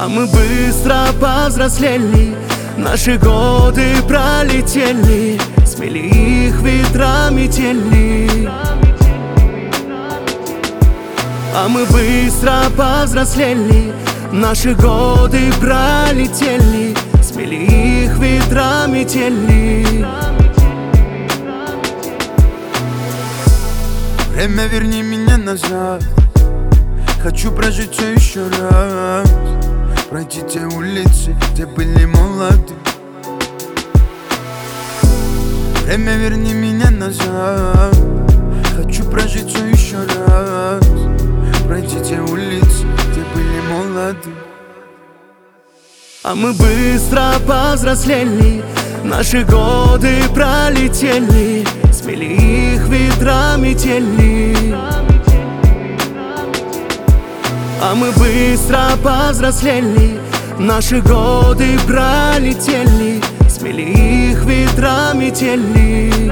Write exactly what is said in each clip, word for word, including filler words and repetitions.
А мы быстро повзрослели, наши годы пролетели, смели их ветра метели. А мы быстро повзрослели, наши годы пролетели, смели их ветра метели. Время, верни меня назад, хочу прожить все еще раз, пройти те улицы, где были молоды. Время, верни меня назад, хочу прожить все еще раз, пройти те улицы, где были молоды. А мы быстро повзрослели, наши годы пролетели, смели их ветра метели. А мы быстро повзрослели, наши годы пролетели, смели их ветра метели.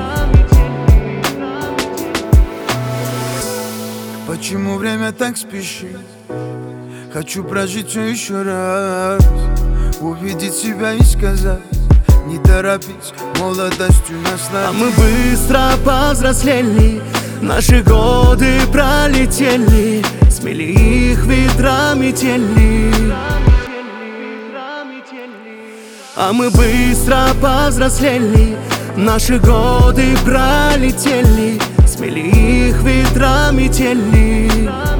Почему время так спешит? Хочу прожить все еще раз, увидеть себя и сказать: не торопись, молодостью наслаждаться. А мы быстро повзрослели, наши годы пролетели, смели их ветра метели. А мы быстро повзрослели, наши годы пролетели, смели их ветра метели.